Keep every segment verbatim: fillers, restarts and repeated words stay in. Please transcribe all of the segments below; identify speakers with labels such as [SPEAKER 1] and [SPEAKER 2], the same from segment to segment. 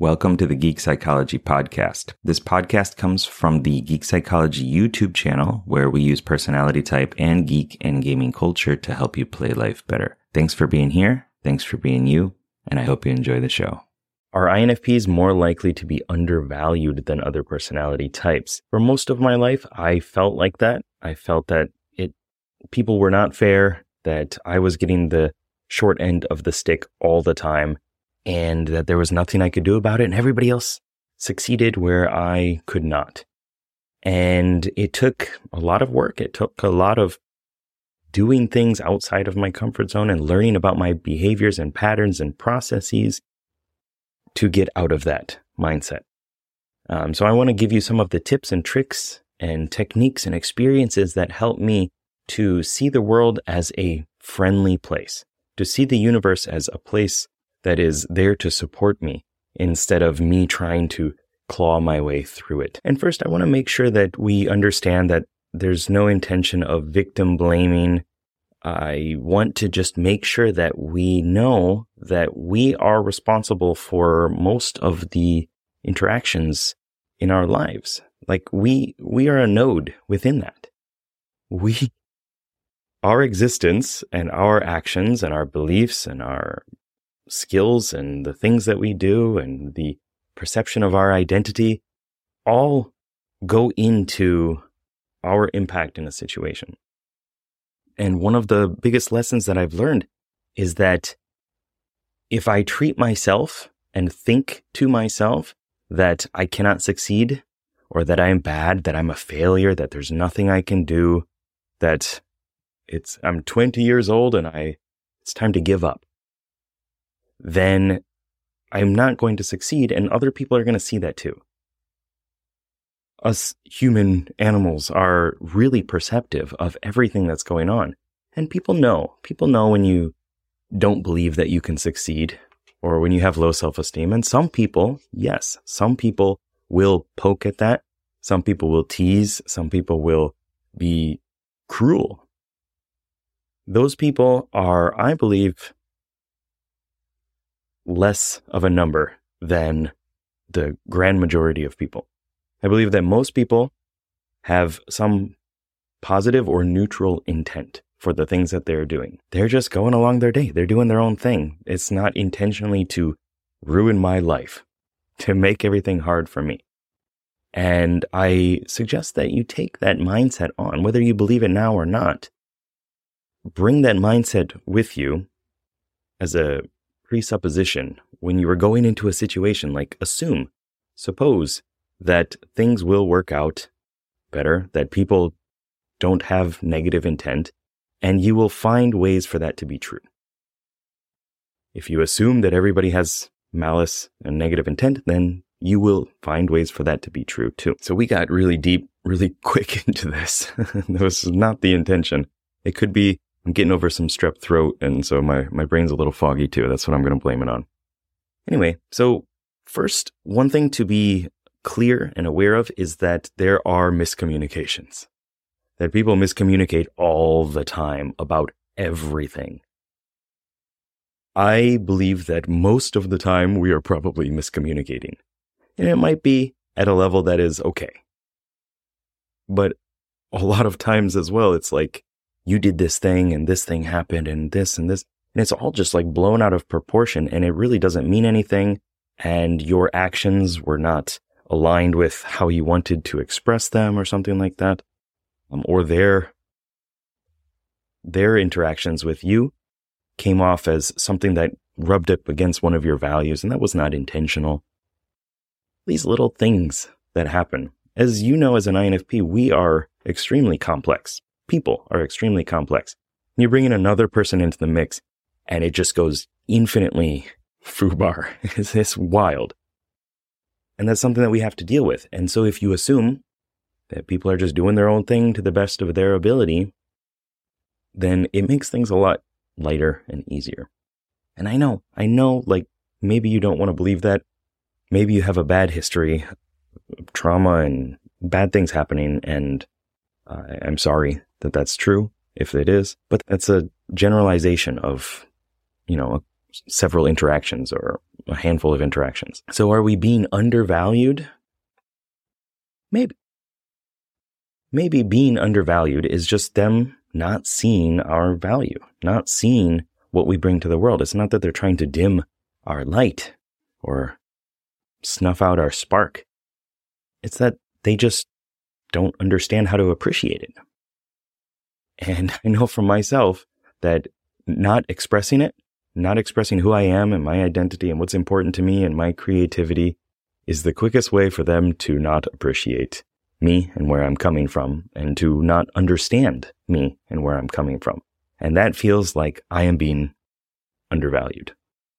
[SPEAKER 1] Welcome to the Geek Psychology Podcast. This podcast comes from the Geek Psychology YouTube channel, where we use personality type and geek and gaming culture to help you play life better. Thanks for being here. Thanks for being you. And I hope you enjoy the show. Are I N F Ps more likely to be undervalued than other personality types? For most of my life, I felt like that. I felt that it people were not fair, that I was getting the short end of the stick all the time, and that there was nothing I could do about it, and everybody else succeeded where I could not. And it took a lot of work. It took a lot of doing things outside of my comfort zone and learning about my behaviors and patterns and processes to get out of that mindset. Um, so I want to give you some of the tips and tricks and techniques and experiences that help me to see the world as a friendly place, to see the universe as a place that is there to support me instead of me trying to claw my way through it. And first, I want to make sure that we understand that there's no intention of victim blaming. I want to just make sure that we know that we are responsible for most of the interactions in our lives. Like we, we are a node within that. We, our existence and our actions and our beliefs and our skills and the things that we do and the perception of our identity all go into our impact in a situation. And one of the biggest lessons that I've learned is that if I treat myself and think to myself that I cannot succeed, or that I am bad, that I'm a failure, that there's nothing I can do, that it's I'm twenty years old and I it's time to give up, then I'm not going to succeed, and other people are going to see that too. Us human animals are really perceptive of everything that's going on. And people know. People know when you don't believe that you can succeed, or when you have low self-esteem. And some people, yes, some people will poke at that. Some people will tease. Some people will be cruel. Those people are, I believe, less of a number than the grand majority of people. I believe that most people have some positive or neutral intent for the things that they're doing. They're just going along their day. They're doing their own thing. It's not intentionally to ruin my life, to make everything hard for me. And I suggest that you take that mindset on, whether you believe it now or not. Bring that mindset with you as a presupposition when you are going into a situation. Like, assume, suppose that things will work out better, that people don't have negative intent, and you will find ways for that to be true. If you assume that everybody has malice and negative intent, then you will find ways for that to be true too. So we got really deep, really quick into this. That was not the intention. It could be I'm getting over some strep throat, and so my, my brain's a little foggy too. That's what I'm going to blame it on. Anyway, so first, one thing to be clear and aware of is that there are miscommunications. That people miscommunicate all the time about everything. I believe that most of the time we are probably miscommunicating. And it might be at a level that is okay. But a lot of times as well, it's like, you did this thing and this thing happened and this and this. And it's all just like blown out of proportion, and it really doesn't mean anything. And your actions were not aligned with how you wanted to express them or something like that. Um, or their, their interactions with you came off as something that rubbed up against one of your values, and that was not intentional. These little things that happen. As you know, as an I N F P, we are extremely complex. People are extremely complex. You bring in another person into the mix, and it just goes infinitely foobar. It's, it's wild. And that's something that we have to deal with. And so if you assume that people are just doing their own thing to the best of their ability, then it makes things a lot lighter and easier. And I know, I know, like, maybe you don't want to believe that. Maybe you have a bad history of trauma and bad things happening, and uh, I'm sorry that that's true, if it is. But that's a generalization of, you know, several interactions or a handful of interactions. So are we being undervalued? Maybe. Maybe being undervalued is just them not seeing our value, not seeing what we bring to the world. It's not that they're trying to dim our light or snuff out our spark. It's that they just don't understand how to appreciate it. And I know from myself that not expressing it, not expressing who I am and my identity and what's important to me and my creativity is the quickest way for them to not appreciate me and where I'm coming from, and to not understand me and where I'm coming from. And that feels like I am being undervalued.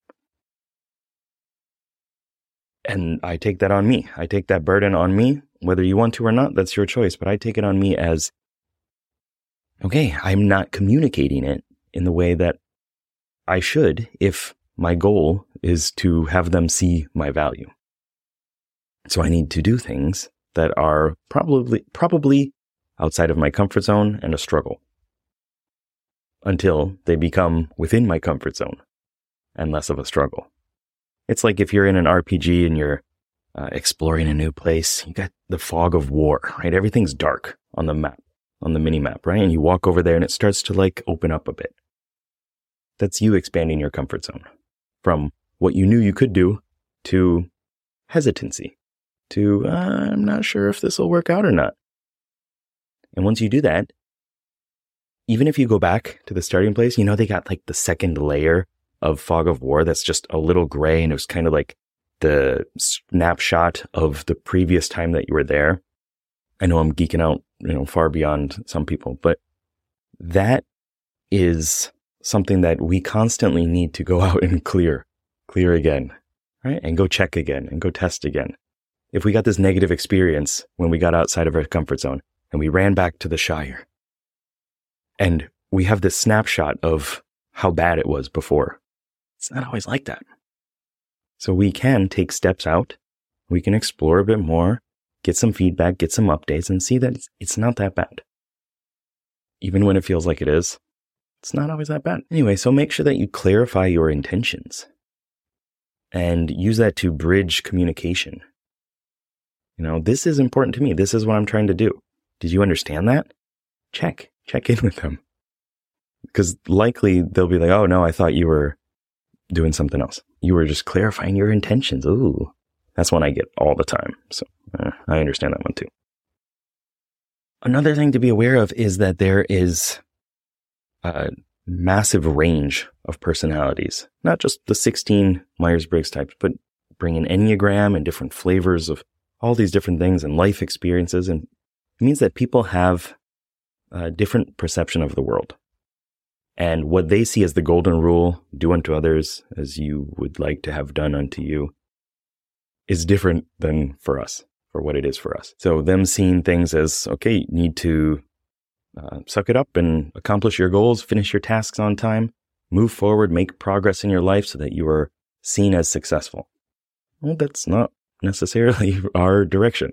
[SPEAKER 1] And I take that on me. I take that burden on me. Whether you want to or not, that's your choice. But I take it on me as, okay, I'm not communicating it in the way that I should if my goal is to have them see my value. So I need to do things that are probably probably outside of my comfort zone and a struggle until they become within my comfort zone and less of a struggle. It's like if you're in an R P G and you're uh, exploring a new place, you got the fog of war, right? Everything's dark on the map, on the mini map, right? And you walk over there and it starts to like open up a bit. That's you expanding your comfort zone from what you knew you could do to hesitancy. To, uh, I'm not sure if this will work out or not. And once you do that, even if you go back to the starting place, you know, they got like the second layer of fog of war that's just a little gray, and it was kind of like the snapshot of the previous time that you were there. I know I'm geeking out, you know, far beyond some people, but that is something that we constantly need to go out and clear, clear again, right? And go check again and go test again. If we got this negative experience when we got outside of our comfort zone and we ran back to the Shire and we have this snapshot of how bad it was before, it's not always like that. So we can take steps out. We can explore a bit more, get some feedback, get some updates, and see that it's, it's not that bad. Even when it feels like it is, it's not always that bad. Anyway, so make sure that you clarify your intentions and use that to bridge communication. You know, this is important to me. This is what I'm trying to do. Did you understand that? Check. Check in with them. Because likely they'll be like, oh, no, I thought you were doing something else. You were just clarifying your intentions. Ooh, that's one I get all the time. So uh, I understand that one too. Another thing to be aware of is that there is a massive range of personalities. Not just the sixteen Myers-Briggs types, but bring an Enneagram and different flavors of all these different things and life experiences. And it means that people have a different perception of the world. And what they see as the golden rule, do unto others as you would like to have done unto you, is different than for us, for what it is for us. So them seeing things as, okay, you need to uh, suck it up and accomplish your goals, finish your tasks on time, move forward, make progress in your life so that you are seen as successful. Well, that's not necessarily our direction.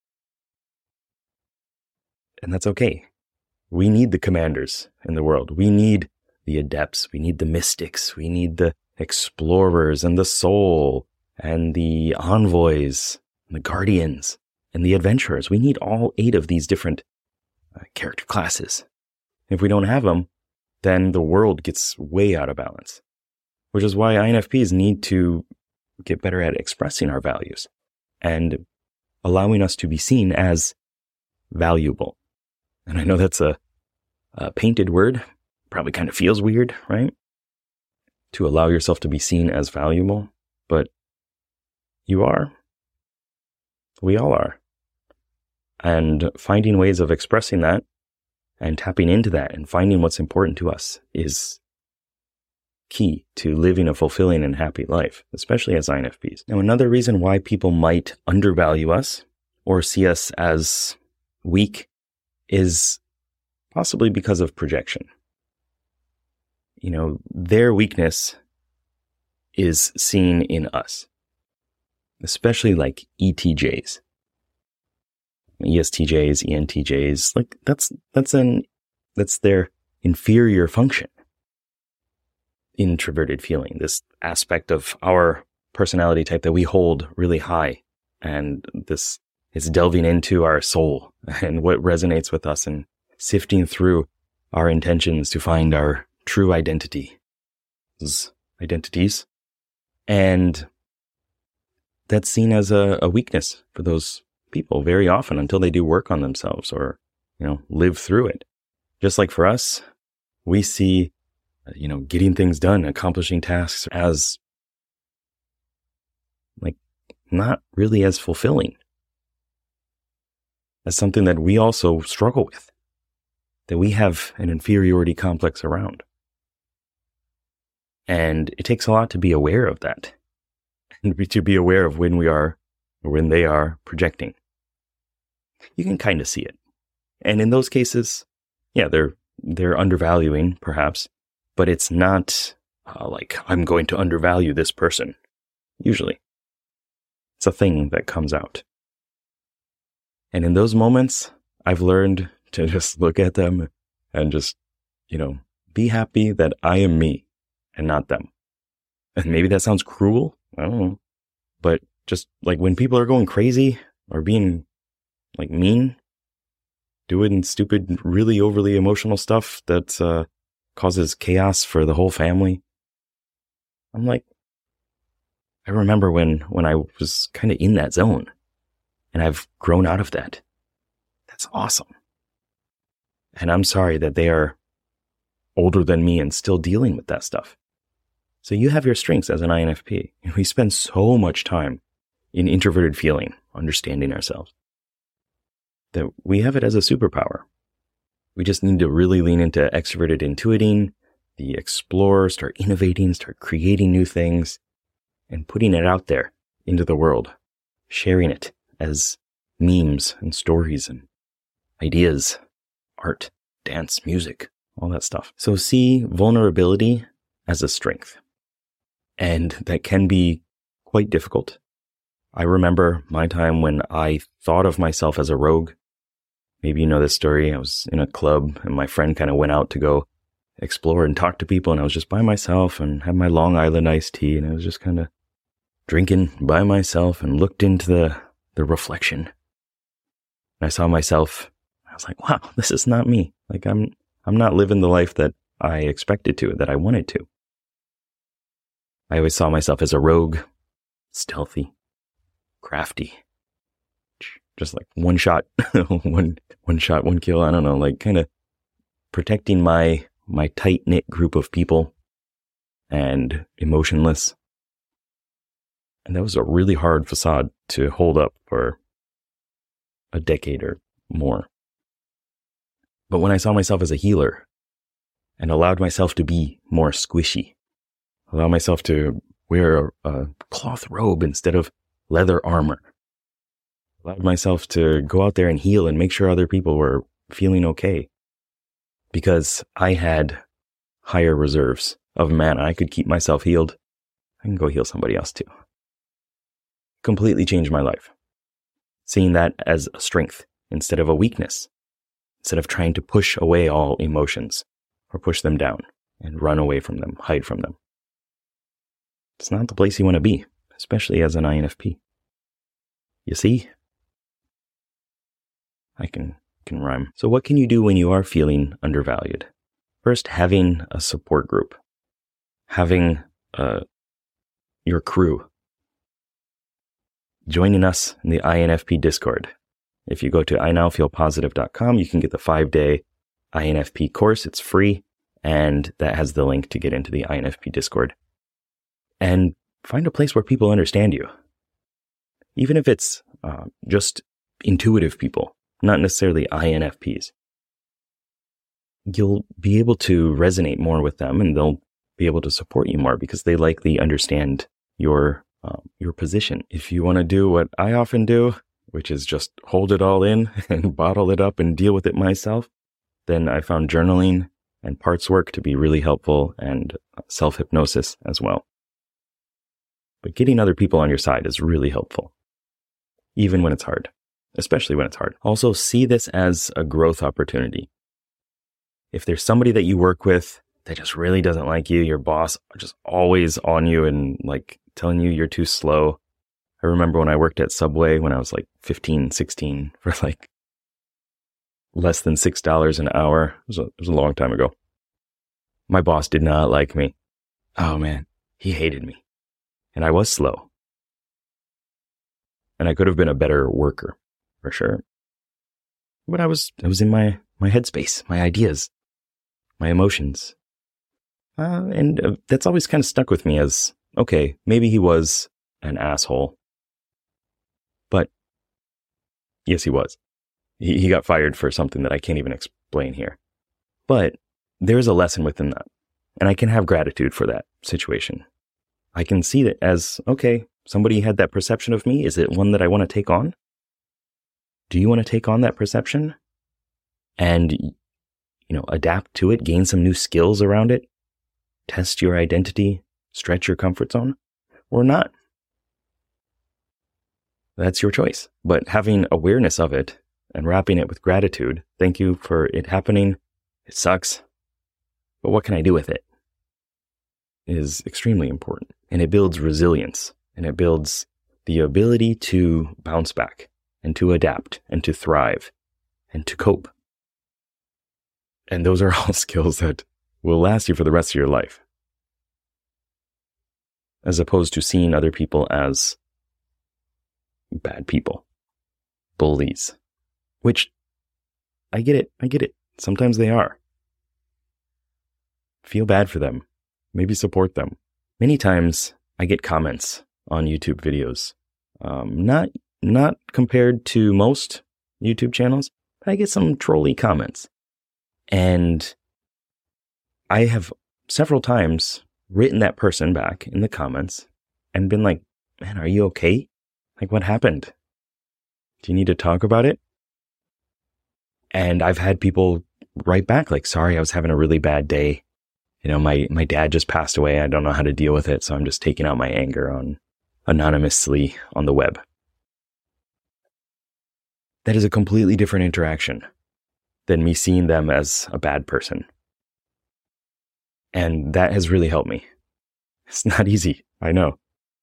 [SPEAKER 1] And that's okay. We need the commanders in the world. We need the adepts. We need the mystics. We need the explorers and the soul and the envoys and the guardians and the adventurers. We need all eight of these different uh, character classes. If we don't have them, then the world gets way out of balance, which is why I N F Ps need to get better at expressing our values and allowing us to be seen as valuable. And I know that's a, a painted word, probably kind of feels weird, right? To allow yourself to be seen as valuable, but you are. We all are. And finding ways of expressing that and tapping into that and finding what's important to us is key to living a fulfilling and happy life, especially as I N F Ps. Now, another reason why people might undervalue us or see us as weak is possibly because of projection. You know, their weakness is seen in us, especially like E T Js, E S T Js, E N T Js. Like that's that's an that's their inferior function. introverted feeling, this aspect of our personality type that we hold really high. And this is delving into our soul and what resonates with us and sifting through our intentions to find our true identity, identities. And that's seen as a, a weakness for those people very often until they do work on themselves or, you know, live through it. Just like for us, we see, you know, getting things done, accomplishing tasks as like not really as fulfilling, as something that we also struggle with, that we have an inferiority complex around. And it takes a lot to be aware of that and to be aware of when we are or when they are projecting. You can kind of see it. And in those cases, yeah, they're they're undervaluing perhaps, but it's not uh, like I'm going to undervalue this person. Usually, it's a thing that comes out. And in those moments, I've learned to just look at them and just, you know, be happy that I am me and not them. And maybe that sounds cruel. I don't know. But just like when people are going crazy or being like mean, doing stupid, really overly emotional stuff that uh, causes chaos for the whole family, I'm like, I remember when, when I was kind of in that zone, and I've grown out of that. That's awesome. And I'm sorry that they are older than me and still dealing with that stuff. So you have your strengths as an I N F P. We spend so much time in introverted feeling, understanding ourselves, that we have it as a superpower. We just need to really lean into extroverted intuiting, the explore, start innovating, start creating new things, and putting it out there into the world, sharing it as memes and stories and ideas, art, dance, music, all that stuff. So see vulnerability as a strength. And that can be quite difficult. I remember my time when I thought of myself as a rogue. Maybe you know this story. I was in a club and my friend kind of went out to go explore and talk to people, and I was just by myself and had my Long Island iced tea, and I was just kind of drinking by myself and looked into the, the reflection. And I saw myself. I was like, wow, this is not me. Like I'm I'm not living the life that I expected to, that I wanted to. I always saw myself as a rogue, stealthy, crafty, just like one shot, one one shot, one kill. I don't know, like kind of protecting my my tight knit group of people and emotionless. And that was a really hard facade to hold up for a decade or more. But when I saw myself as a healer and allowed myself to be more squishy, allow myself to wear a, a cloth robe instead of leather armor, allowed myself to go out there and heal and make sure other people were feeling okay, because I had higher reserves of mana. I could keep myself healed. I can go heal somebody else too. Completely changed my life. Seeing that as a strength instead of a weakness, instead of trying to push away all emotions or push them down and run away from them, hide from them. It's not the place you want to be, especially as an I N F P. You see? I can can rhyme. So what can you do when you are feeling undervalued? First, having a support group. Having uh, your crew. Joining us in the I N F P Discord. If you go to i now feel positive dot com, you can get the five-day I N F P course. It's free, and that has the link to get into the I N F P Discord. And find a place where people understand you. Even if it's uh, just intuitive people, not necessarily I N F Ps. You'll be able to resonate more with them, and they'll be able to support you more because they likely understand your um, your position. If you want to do what I often do, which is just hold it all in and bottle it up and deal with it myself, then I found journaling and parts work to be really helpful, and self-hypnosis as well. But getting other people on your side is really helpful, even when it's hard, especially when it's hard. Also, see this as a growth opportunity. If there's somebody that you work with that just really doesn't like you, your boss just always on you and like telling you you're too slow. I remember when I worked at Subway when I was like fifteen, sixteen for like less than six dollars an hour. It was, a, it was a long time ago. My boss did not like me. Oh man, he hated me. And I was slow. And I could have been a better worker, for sure. But I was, I was in my, my headspace, my ideas, my emotions. Uh, and uh, that's always kind of stuck with me as, okay, maybe he was an asshole. But yes, he was. He, he got fired for something that I can't even explain here. But there's a lesson within that. And I can have gratitude for that situation. I can see that as, okay, somebody had that perception of me. Is it one that I want to take on? Do you want to take on that perception and, you know, adapt to it, gain some new skills around it, test your identity, stretch your comfort zone, or not? That's your choice. But having awareness of it and wrapping it with gratitude, thank you for it happening. It sucks, but what can I do with it? Is extremely important. And it builds resilience, and it builds the ability to bounce back and to adapt and to thrive and to cope. And those are all skills that will last you for the rest of your life. As opposed to seeing other people as bad people, bullies, which I get it. I get it. Sometimes they are. Feel bad for them. Maybe support them. Many times I get comments on YouTube videos. Um, not, not compared to most YouTube channels, but I get some trolly comments. And I have several times written that person back in the comments and been like, man, are you okay? Like, what happened? Do you need to talk about it? And I've had people write back like, sorry, I was having a really bad day. You know, my, my dad just passed away. I don't know how to deal with it. So I'm just taking out my anger on anonymously on the web. That is a completely different interaction than me seeing them as a bad person. And that has really helped me. It's not easy, I know.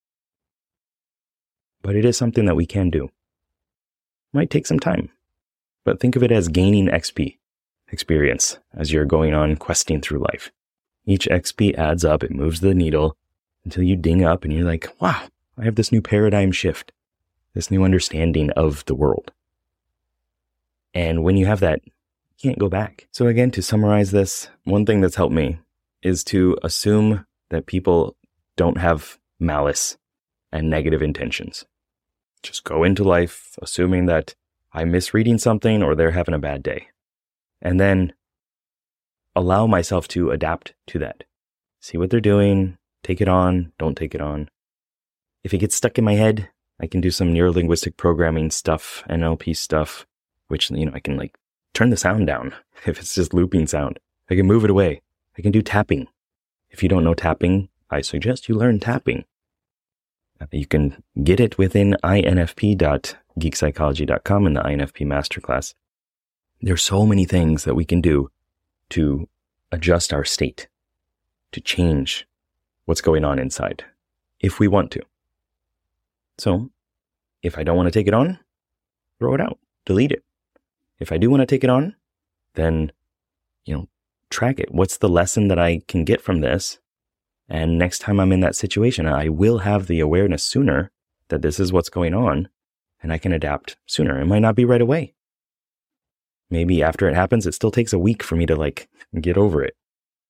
[SPEAKER 1] But it is something that we can do. Might take some time, but think of it as gaining X P, experience, as you're going on questing through life. Each X P adds up, it moves the needle until you ding up and you're like, wow, I have this new paradigm shift, this new understanding of the world. And when you have that, you can't go back. So again, to summarize this, one thing that's helped me is to assume that people don't have malice and negative intentions. Just go into life assuming that I'm misreading something or they're having a bad day. And then allow myself to adapt to that. See what they're doing, take it on, don't take it on. If it gets stuck in my head, I can do some neuro-linguistic programming stuff, N L P stuff, which, you know, I can like turn the sound down if it's just looping sound. I can move it away. I can do tapping. If you don't know tapping, I suggest you learn tapping. You can get it within I N F P dot geek psychology dot com in the I N F P Masterclass. There's so many things that we can do to adjust our state, to change what's going on inside, if we want to. So, if I don't want to take it on, throw it out, delete it. If I do want to take it on, then, you know, track it. What's the lesson that I can get from this? And next time I'm in that situation, I will have the awareness sooner that this is what's going on, and I can adapt sooner. It might not be right away. Maybe after it happens, it still takes a week for me to like get over it.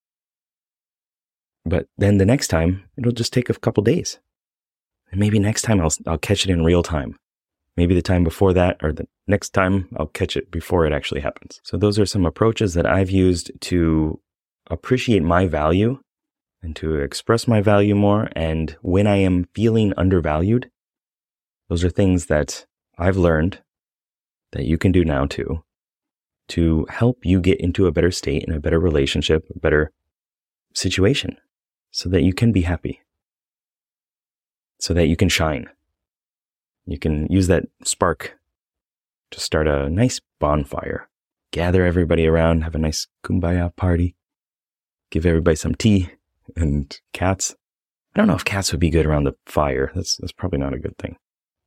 [SPEAKER 1] But then the next time, it'll just take a couple days. And maybe next time I'll I'll catch it in real time. Maybe the time before that, or the next time I'll catch it before it actually happens. So those are some approaches that I've used to appreciate my value and to express my value more. And when I am feeling undervalued, those are things that I've learned that you can do now too, to help you get into a better state and a better relationship, a better situation, so that you can be happy, so that you can shine. You can use that spark to start a nice bonfire, gather everybody around, have a nice kumbaya party, give everybody some tea and cats. I don't know if cats would be good around the fire. That's, that's probably not a good thing.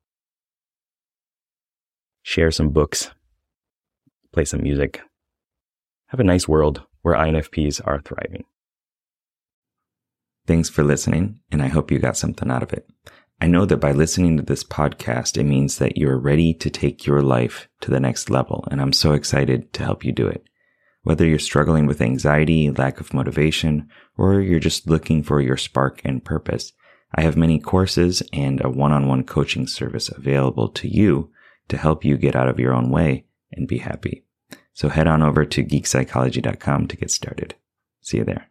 [SPEAKER 1] Share some books. Play some music. Have a nice world where I N F Ps are thriving. Thanks for listening, and I hope you got something out of it. I know that by listening to this podcast, it means that you're ready to take your life to the next level, and I'm so excited to help you do it. Whether you're struggling with anxiety, lack of motivation, or you're just looking for your spark and purpose, I have many courses and a one-on-one coaching service available to you to help you get out of your own way and be happy. So head on over to geek psychology dot com to get started. See you there.